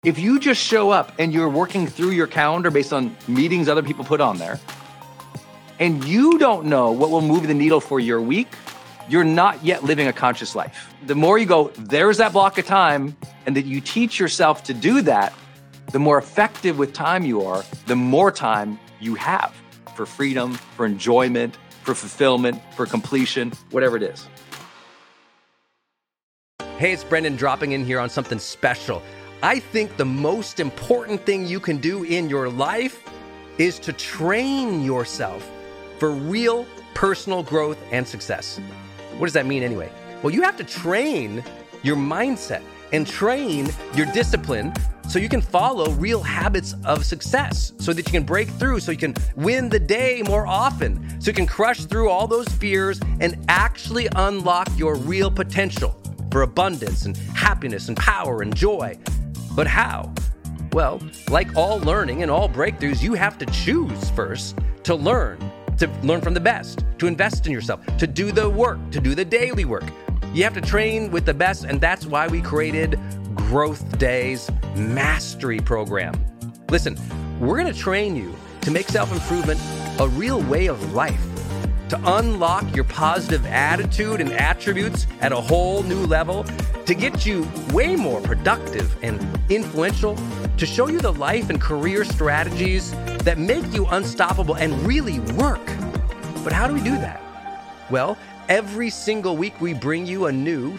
If you just show up and you're working through your calendar based on meetings other people put on there, and you don't know what will move the needle for your week, you're not yet living a conscious life. The more you go, there's that block of time, and that you teach yourself to do that, the more effective with time you are, the more time you have for freedom, for enjoyment, for fulfillment, for completion, whatever it is. Hey, it's Brendan dropping in here on something special. I think the most important thing you can do in your life is to train yourself for real personal growth and success. What does that mean anyway? Well, you have to train your mindset and train your discipline so you can follow real habits of success, so that you can break through, so you can win the day more often, so you can crush through all those fears and actually unlock your real potential for abundance and happiness and power and joy. But how? Well, like all learning and all breakthroughs, you have to choose first to learn from the best, to invest in yourself, to do the work, to do the daily work. You have to train with the best, and that's why we created Growth Day's Mastery Program. Listen, we're going to train you to make self-improvement a real way of life, to unlock your positive attitude and attributes at a whole new level, to get you way more productive and influential, to show you the life and career strategies that make you unstoppable and really work. But how do we do that? Well, every single week we bring you a new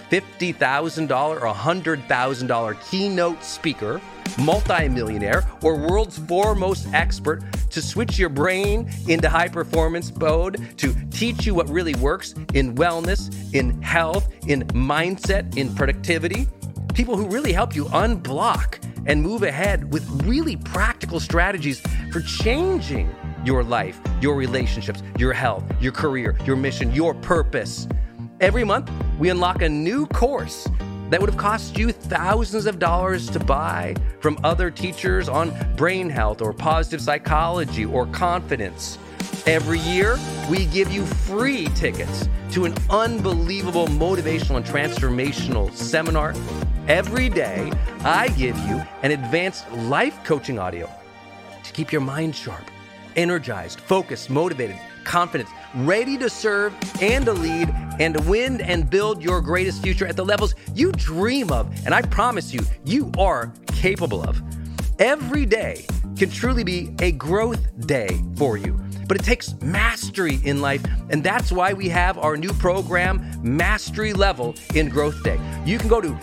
$50,000 or $100,000 keynote speaker, multimillionaire, or world's foremost expert to switch your brain into high performance mode, to teach you what really works in wellness, in health, in mindset, in productivity. People who really help you unblock and move ahead with really practical strategies for changing your life, your relationships, your health, your career, your mission, your purpose. Every month, we unlock a new course that would have cost you thousands of dollars to buy from other teachers on brain health or positive psychology or confidence. Every year, we give you free tickets to an unbelievable motivational and transformational seminar. Every day, I give you an advanced life coaching audio to keep your mind sharp, energized, focused, motivated, confident, ready to serve and to lead and to win and build your greatest future at the levels you dream of. And I promise you, you are capable of. Every day can truly be a growth day for you. But it takes mastery in life, and that's why we have our new program, Mastery Level in Growth Day. You can go to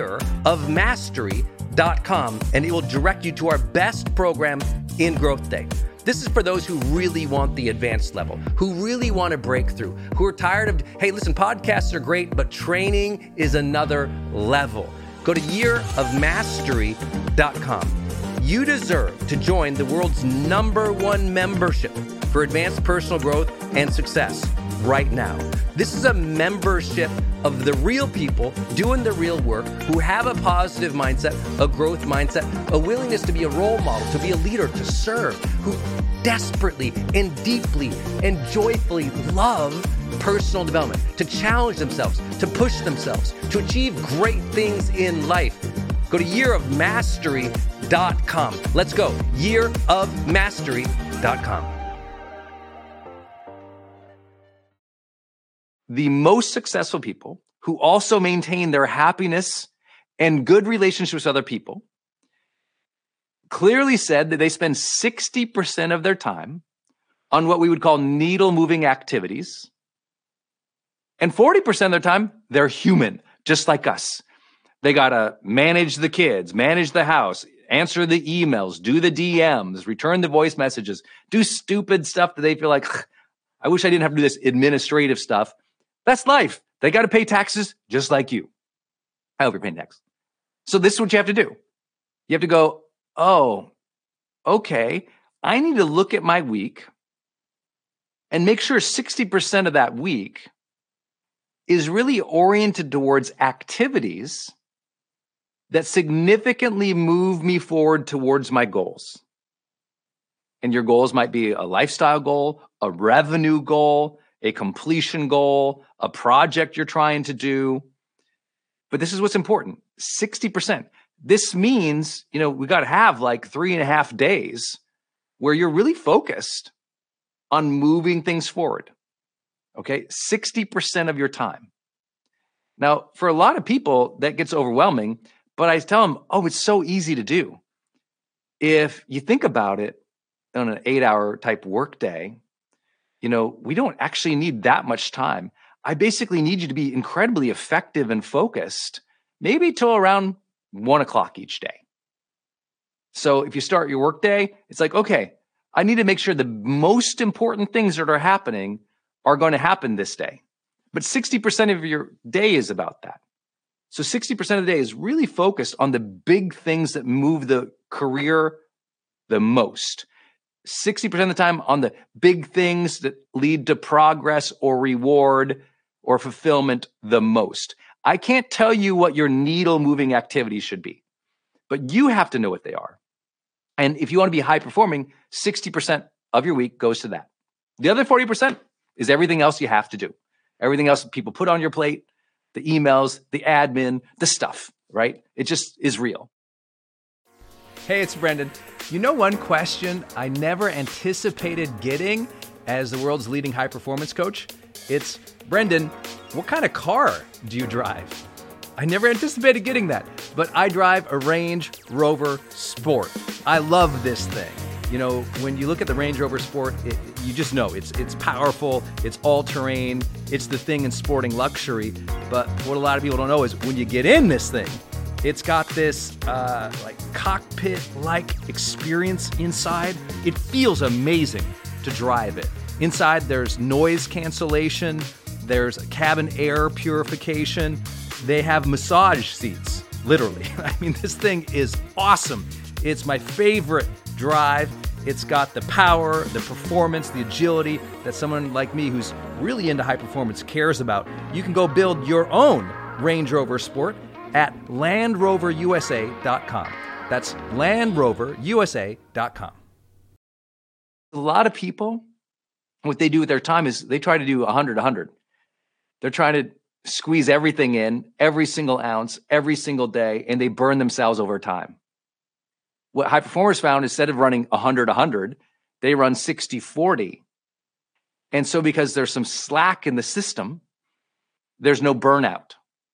yearofmastery.com, and it will direct you to our best program in Growth Day. This is for those who really want the advanced level, who really want to break through, who are tired of, hey, listen, podcasts are great, but training is another level. Go to yearofmastery.com. You deserve to join the world's #1 membership for advanced personal growth and success right now. This is a membership of the real people doing the real work, who have a positive mindset, a growth mindset, a willingness to be a role model, to be a leader, to serve, who desperately and deeply and joyfully love personal development, to challenge themselves, to push themselves, to achieve great things in life. Go to yearofmastery.com. Let's go. yearofmastery.com. The most successful people who also maintain their happiness and good relationships with other people clearly said that they spend 60% of their time on what we would call needle-moving activities, and 40% of their time, they're human, just like us. They got to manage the kids, manage the house, answer the emails, do the DMs, return the voice messages, do stupid stuff that they feel like, I wish I didn't have to do this administrative stuff. That's life. They got to pay taxes just like you. I hope you're paying tax. So this is what you have to do. You have to go, oh, okay, I need to look at my week and make sure 60% of that week is really oriented towards activities that significantly move me forward towards my goals. And your goals might be a lifestyle goal, a revenue goal, a completion goal, a project you're trying to do. But this is what's important. 60%. this means, we got to have like 3.5 days where you're really focused on moving things forward. Okay. 60% of your time. Now, for a lot of people, that gets overwhelming, but I tell them, oh, it's so easy to do. If you think about it on an 8-hour type workday, we don't actually need that much time. I basically need you to be incredibly effective and focused, maybe till around 1 o'clock each day. So if you start your workday, it's like, okay, I need to make sure the most important things that are happening are going to happen this day. But 60% of your day is about that. So 60% of the day is really focused on the big things that move the career the most. 60% of the time on the big things that lead to progress or reward or fulfillment the most. I can't tell you what your needle moving activities should be, but you have to know what they are. And if you want to be high performing, 60% of your week goes to that. The other 40% is everything else you have to do. Everything else people put on your plate, the emails, the admin, the stuff, right? It just is real. Hey, it's Brendan. One question I never anticipated getting as the world's leading high performance coach? It's, Brendan, what kind of car do you drive? I never anticipated getting that, but I drive a Range Rover Sport. I love this thing. When you look at the Range Rover Sport, you just know it's powerful, it's all-terrain, it's the thing in sporting luxury. But what a lot of people don't know is when you get in this thing, it's got this cockpit-like experience inside. It feels amazing to drive it. Inside, there's noise cancellation, there's cabin air purification. They have massage seats, literally. This thing is awesome. It's my favorite drive. It's got the power, the performance, the agility that someone like me who's really into high performance cares about. You can go build your own Range Rover Sport at LandRoverUSA.com. That's LandRoverUSA.com. A lot of people, what they do with their time is they try to do 100. They're trying to squeeze everything in, every single ounce, every single day, and they burn themselves over time. What high performers found, instead of running 100, they run 60-40. And so because there's some slack in the system, there's no burnout.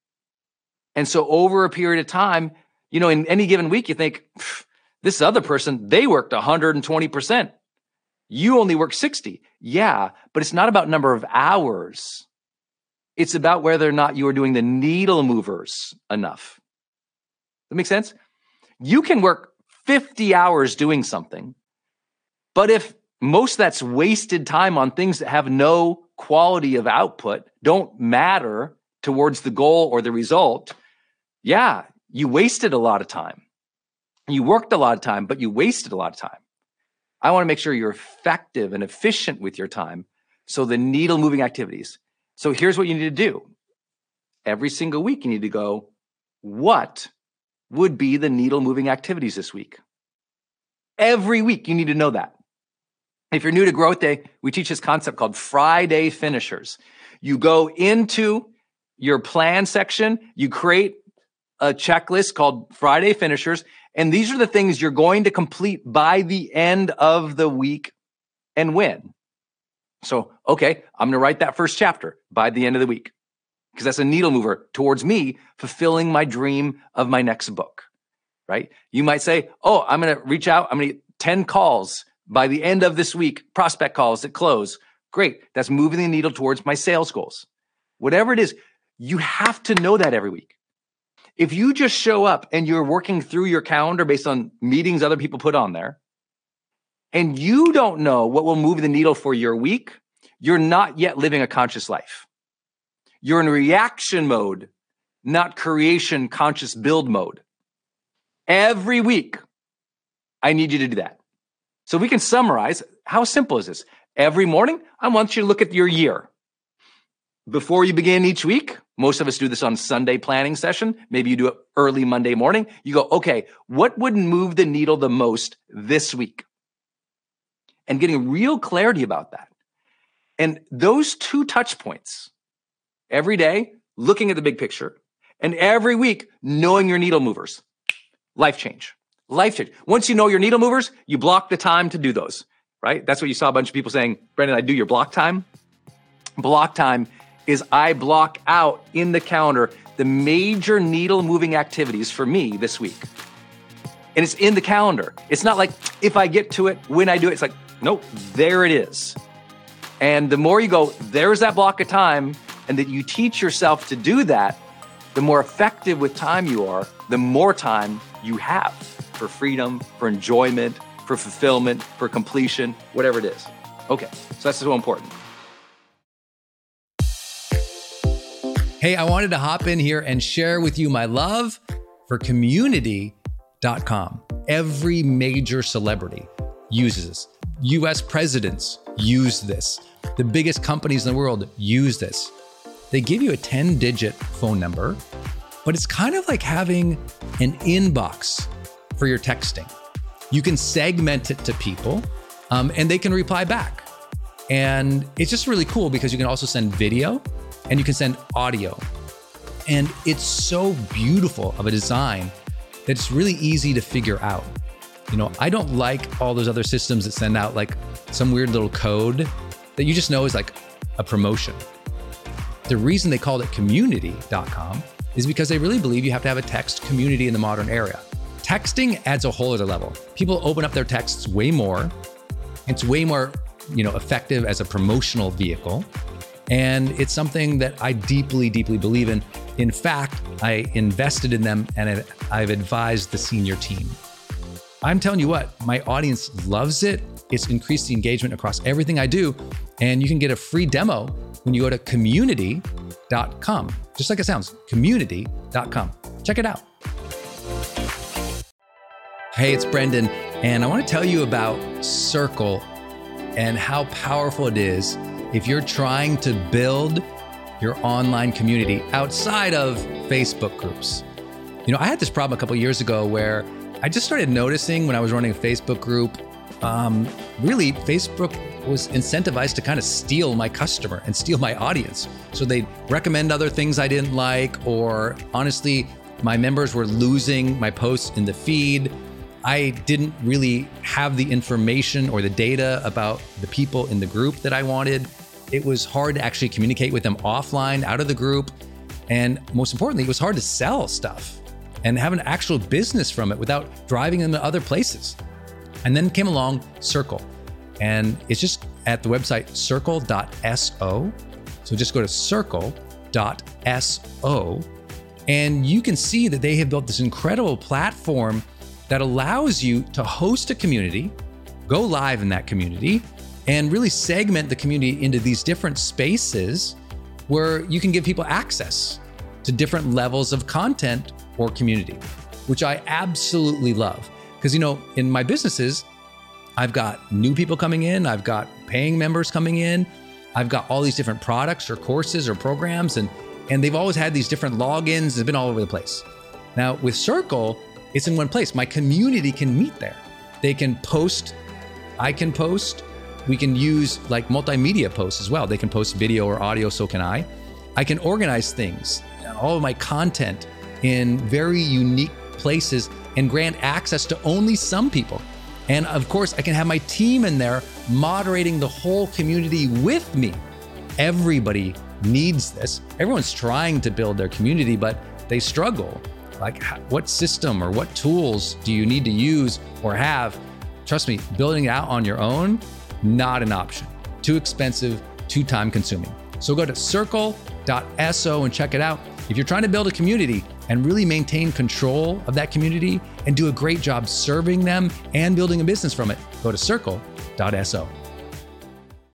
And so over a period of time, in any given week, you think, this other person, they worked 120%. You only work 60. Yeah, but it's not about number of hours. It's about whether or not you are doing the needle movers enough. Does that make sense? You can work 50 hours doing something, but if most of that's wasted time on things that have no quality of output, don't matter towards the goal or the result, yeah, you wasted a lot of time. You worked a lot of time, but you wasted a lot of time. I want to make sure you're effective and efficient with your time. So the needle moving activities. So here's what you need to do. Every single week, you need to go, what would be the needle moving activities this week? Every week, you need to know that. If you're new to Growth Day, we teach this concept called Friday finishers. You go into your plan section, you create a checklist called Friday finishers, and these are the things you're going to complete by the end of the week and when. So, okay, I'm going to write that first chapter by the end of the week because that's a needle mover towards me fulfilling my dream of my next book, right? You might say, oh, I'm going to reach out. I'm going to get 10 calls by the end of this week, prospect calls that close. Great. That's moving the needle towards my sales goals. Whatever it is, you have to know that every week. If you just show up and you're working through your calendar based on meetings other people put on there, and you don't know what will move the needle for your week, you're not yet living a conscious life. You're in reaction mode, not creation, conscious build mode. Every week, I need you to do that. So we can summarize. How simple is this? Every morning, I want you to look at your year. Before you begin each week, most of us do this on Sunday planning session. Maybe you do it early Monday morning. You go, okay, what would move the needle the most this week? And getting real clarity about that. And those two touch points, every day, looking at the big picture, and every week, knowing your needle movers. Life change. Life change. Once you know your needle movers, you block the time to do those, right? That's what you saw a bunch of people saying, Brendon, I do your block time. Block time is I block out in the calendar the major needle moving activities for me this week. And it's in the calendar. It's not like if I get to it, when I do it, it's like, nope, there it is. And the more you go, there's that block of time, and that you teach yourself to do that, the more effective with time you are, the more time you have for freedom, for enjoyment, for fulfillment, for completion, whatever it is. Okay, so that's so important. Hey, I wanted to hop in here and share with you my love for Community.com. Every major celebrity uses this. US presidents use this. The biggest companies in the world use this. They give you a 10-digit phone number, but it's kind of like having an inbox for your texting. You can segment it to people, and they can reply back. And it's just really cool because you can also send video and you can send audio. And it's so beautiful of a design that it's really easy to figure out. You know, I don't like all those other systems that send out like some weird little code that you just know is like a promotion. The reason they called it Community.com is because they really believe you have to have a text community in the modern era. Texting adds a whole other level. People open up their texts way more. It's way more, effective as a promotional vehicle. And it's something that I deeply, deeply believe in. In fact, I invested in them and I've advised the senior team. I'm telling you what, my audience loves it. It's increased the engagement across everything I do. And you can get a free demo when you go to Community.com. Just like it sounds, Community.com. Check it out. Hey, it's Brendon, and I want to tell you about Circle and how powerful it is if you're trying to build your online community outside of Facebook groups. I had this problem a couple years ago where I just started noticing when I was running a Facebook group, really Facebook was incentivized to kind of steal my customer and steal my audience. So they'd recommend other things I didn't like, or honestly, my members were losing my posts in the feed. I didn't really have the information or the data about the people in the group that I wanted. It was hard to actually communicate with them offline, out of the group. And most importantly, it was hard to sell stuff and have an actual business from it without driving them to other places. And then came along Circle. And it's just at the website circle.so. So just go to circle.so. And you can see that they have built this incredible platform that allows you to host a community, go live in that community, and really segment the community into these different spaces where you can give people access to different levels of content or community, which I absolutely love. Because, in my businesses, I've got new people coming in, I've got paying members coming in, I've got all these different products or courses or programs, and they've always had these different logins. They've been all over the place. Now with Circle, it's in one place. My community can meet there. They can post, I can post. We can use like multimedia posts as well. They can post video or audio, so can I. I can organize things, all of my content in very unique places and grant access to only some people. And of course, I can have my team in there moderating the whole community with me. Everybody needs this. Everyone's trying to build their community, but they struggle. Like, what system or what tools do you need to use or have? Trust me, building it out on your own, not an option. Too expensive, too time consuming. So go to circle.so and check it out. If you're trying to build a community and really maintain control of that community and do a great job serving them and building a business from it, go to circle.so.